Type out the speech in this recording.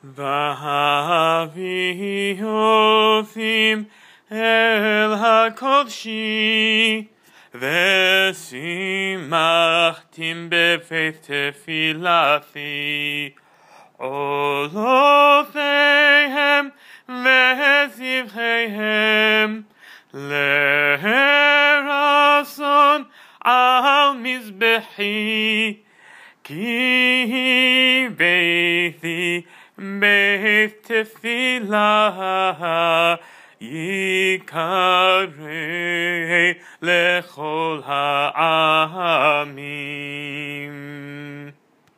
והביאותים אל הקודשי, ושימחתים בבית תפילתי. עולותיהם וזבחיהם לרצון על מזבחי, כי ביתי בית תפילה יקרא לכל העמים.